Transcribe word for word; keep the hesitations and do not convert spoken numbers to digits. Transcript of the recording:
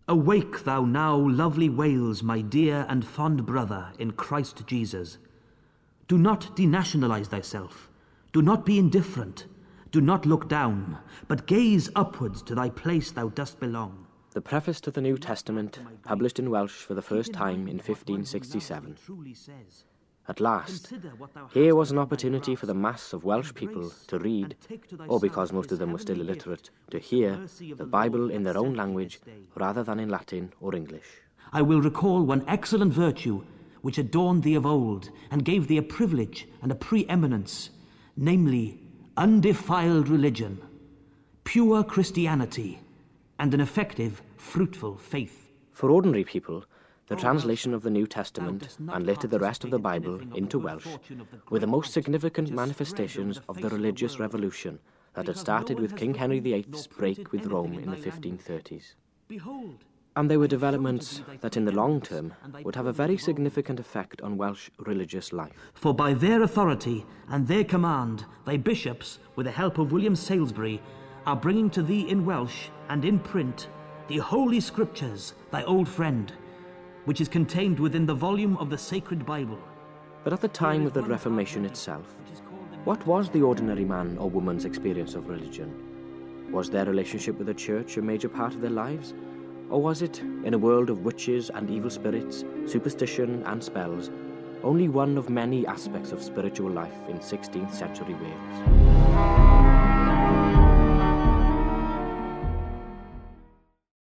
Awake thou now, lovely Wales, my dear and fond brother in Christ Jesus. Do not denationalize thyself. Do not be indifferent. Do not look down, but gaze upwards to thy place thou dost belong. The preface to the New Testament, published in Welsh for the first time in fifteen sixty-seven. At last, here was an opportunity for the mass of Welsh people to read, or because most of them were still illiterate, to hear the Bible in their own language rather than in Latin or English. I will recall one excellent virtue which adorned thee of old and gave thee a privilege and a preeminence, namely, undefiled religion, pure Christianity, and an effective, fruitful faith. For ordinary people, the translation of the New Testament, and later the rest of the Bible, into Welsh, were the most significant manifestations of the religious revolution that had started with King Henry the Eighth's break with Rome in the fifteen thirties. And they were developments that in the long term would have a very significant effect on Welsh religious life. For by their authority and their command, thy bishops, with the help of William Salisbury, are bringing to thee in Welsh and in print the Holy Scriptures, thy old friend, which is contained within the volume of the Sacred Bible. But at the time of the Reformation itself, what was the ordinary man or woman's experience of religion? Was their relationship with the church a major part of their lives? Or was it, in a world of witches and evil spirits, superstition and spells, only one of many aspects of spiritual life in sixteenth century Wales?